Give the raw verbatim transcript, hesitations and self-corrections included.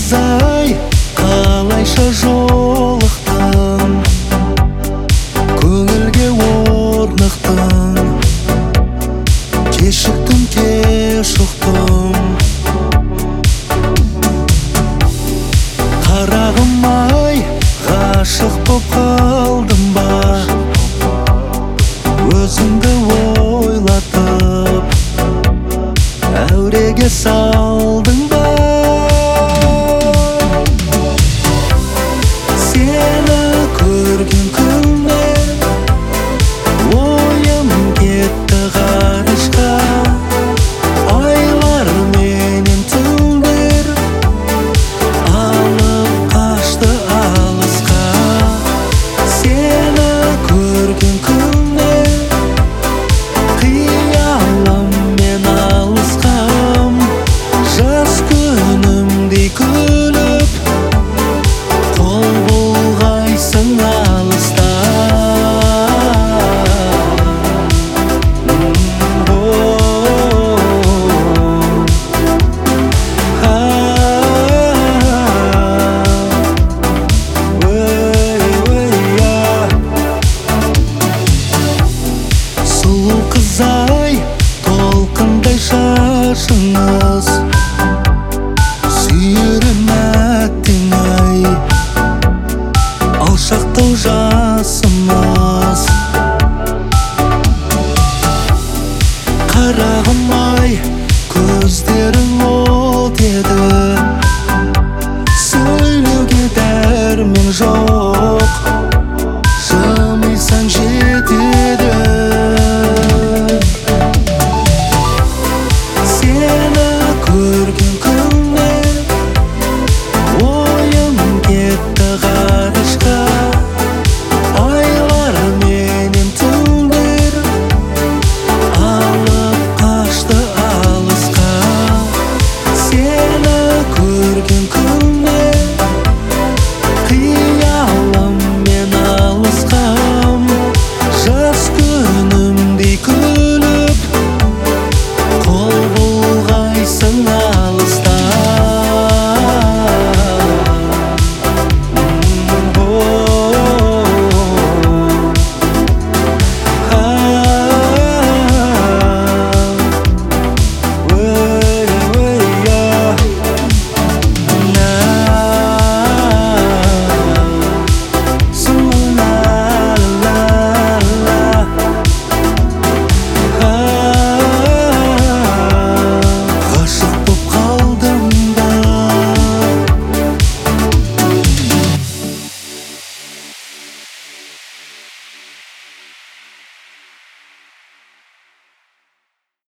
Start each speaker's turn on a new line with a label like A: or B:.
A: қыз-ай, қалайша жолықтың, көңілге орнықтың, кешіктім, кеш ұқтым. Қарағым-ай, ғашық боп қалдым ба, өзіңді ойлатып, әуреге салдың ба? Сені көрген күннен ойым кетті ғарышқа, айлар менен түндер алып қашты алысқа. Сені көрген күннен қиялым мен алысқам, жас күнімдей күліп қол бұлғайсың алыста. Сұлу қыз-ай, толқындай шашыңыз, сүйерім әттең-ай, алшақтау жасымыз. Қарағым-ай, көздерің